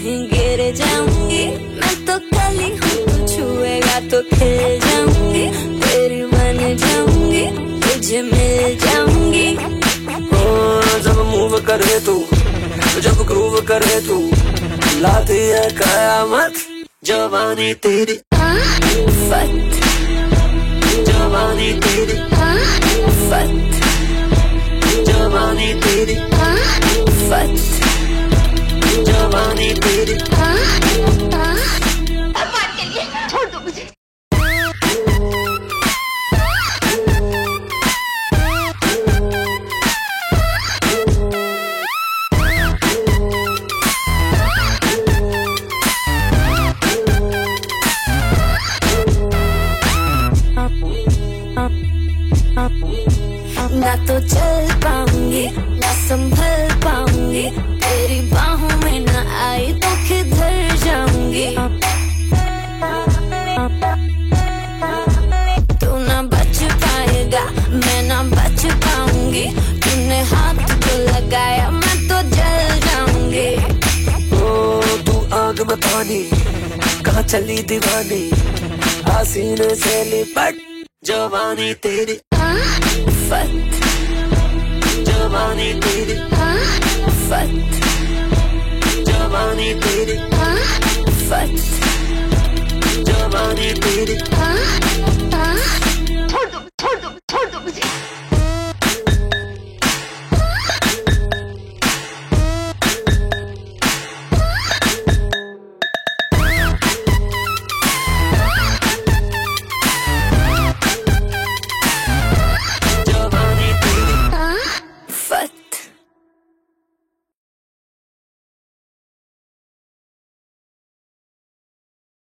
कहीं गिर जाऊंगी। मैं तो कली हूँ, तू छुएगा तो खिल जाऊंगी। तेरी बन जाऊंगी, तुझे मिल जाऊंगी। ओ जब मूव करे तू, जब ग्रूव करे तू, लाती है कयामत जवानी तेरी आफत, जवानी तेरी आफत, जवानी तेरी आफत, जवानी तेरी। भगवान के लिए छोड़ दो मुझे। ना तो चल पाऊंगी, ना संभल पाऊंगी। तेरी बाहों में ना आई तो किधर जाऊंगी। तू ना बच पाएगा, मैं ना बच पाऊंगी। तूने हाथ तो लगाया, मैं तो जल जाऊंगी। ओ तू आग में पानी, कहाँ चली दीवानी, आसीने से लिपट जवानी तेरी आफत, जवानी तेरी आफत, जवानी तेरी आफत, जवानी तेरी। छोड़ दो।